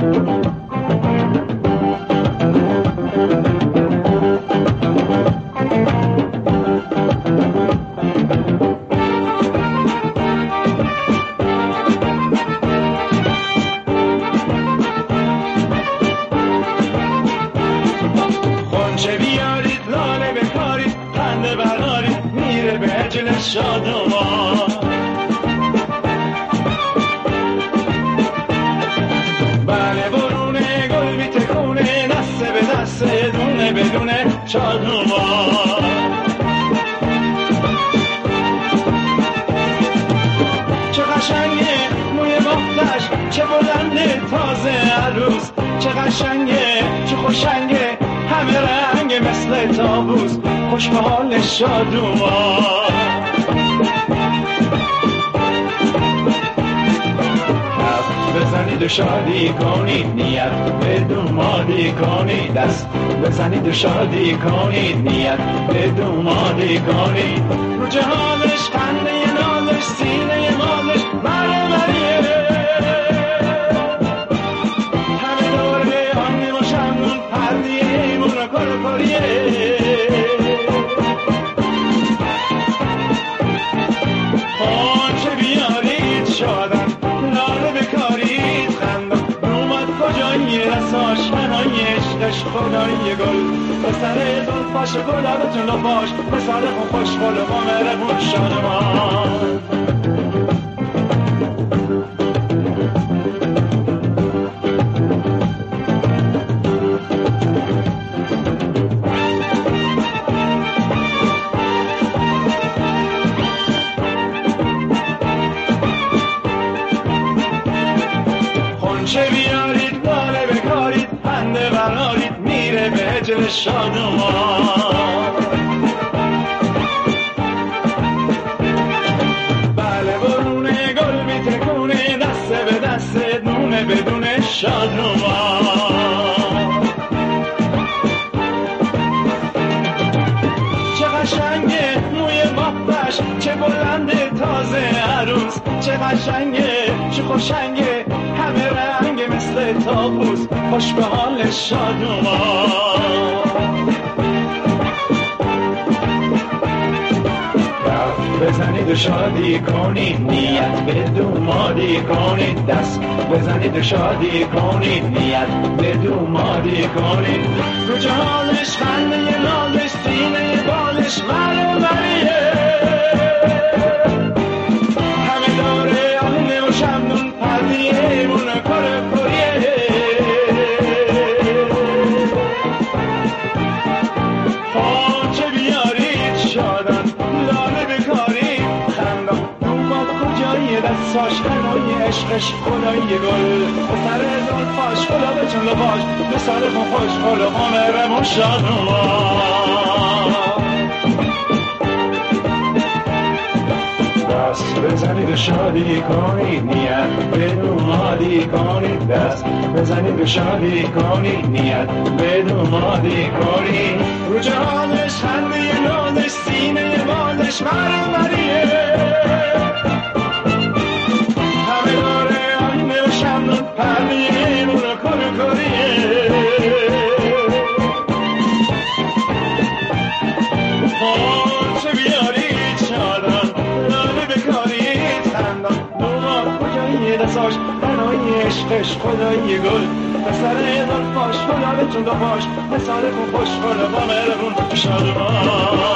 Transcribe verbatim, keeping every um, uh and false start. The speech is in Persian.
خونچه بیارید لاله بکارید خنده برارید میره به عجل شادمان. بله برونه گل میتکونه دسته به دسته دونه بدونه شادمان. چه قشنگه موی مختش چه بلنده تازه عروس، چه قشنگه چه خوشنگه همه رنگ مثل تابوس خوش به حال شادومان. بزنید و شادی کنید نیت بدون مادی کنید، دست بزنید و شادی کنید نیت بدون مادی کنید. رو جهانش خنده نازش سینه مالش مره مریه، همه دوره آنی و شمنون پردیه ایمون و کرو کریه. خونچه بیارید شادن لاله بکارید خندان، اومد کجایی رساش منای عشقش خدای گل. به سر زلفاش گلابتون و باش به سال خون خوشگل و مهربون شادمان. خونچه بیارید لاله بکارید خنده برارید میره به عجل شادمان. بله برونه گل میتکونه دسته به دسته دونه بدون شادمان. چه قشنگه موی مختش چه بلنده تازه عروس، چه قشنگه چه خوشنگه همه رنگ مثل تابوس خوش به حال شادومان. بزنید و شادی کنید نیت بدون مادی کنید، دست بزنید و شادی کنید نیت بدون مادی کنید. رو جهانش خنده نازش سینه بالش مره مریه، همه داره آهنه و شمنون پردیه ایمون و کره کریه. خونچه بیارید شادن لاله بکارید خندان، اومد کجایی دستاش هنوی عشقش خدای گل. به سر زلفاش گلابتون و باش به سال خون خوشگل و مهربون شادمان. دست بزنید و شادی کنید نیت بدون مادی کنید، دست بزنید و شادی کنید نیت بدون مادی کنید. رو جهانش خنده نازش سینه بالش مره مریه، همه داره آینه و شمنون پردیه ایمون و کرو کریه. خونچه بیارید شادن لاله بکارید خندان، اومد کجایی دستاش بنای عشقش خدای گل. به سر زلفاش گلابتون و باش به سال خون خوشگل و با مهربون شادمان.